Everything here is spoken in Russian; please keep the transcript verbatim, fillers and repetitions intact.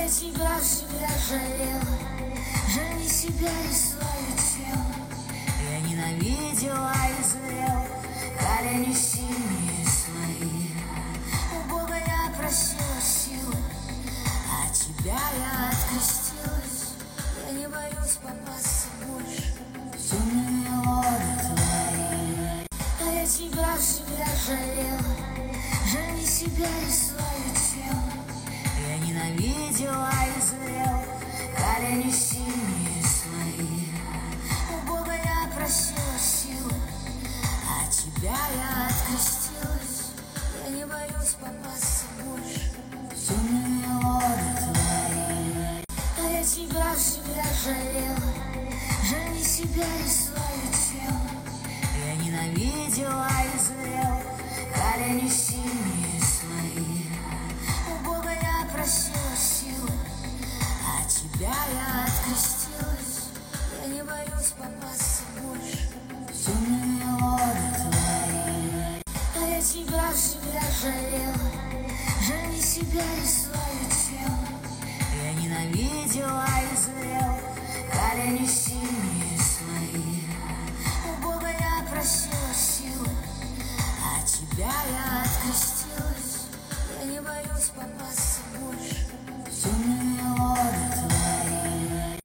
я тебя всегда жалела, жаль себя и свое тело. Я ненавидела и зрела колени синие свои. У Бога я просила силы, а тебя я открестилась. Я не боюсь попасться больше в темные воды твои. А я тебя всегда жалела, жаль себя и свое тело. Я ненавидела и зрела колени синие свои. У Бога я просила силы, а тебя я открестилась. Я не боюсь попасться больше в темные воды твои. А я тебя всегда жалела, жаль себя и свое тело. Я ненавидела и зрела колени синие свои. У Бога я просила силы, а тебя я открестилась. Я не боюсь попасться больше в темные воды твои. А я тебя всегда жалела, жаль себя и свое тело. Я ненавидела и зрела колени синие свои. У Бога я просила силы, а тебя я открестилась. Я не боюсь попасться больше в темные воды.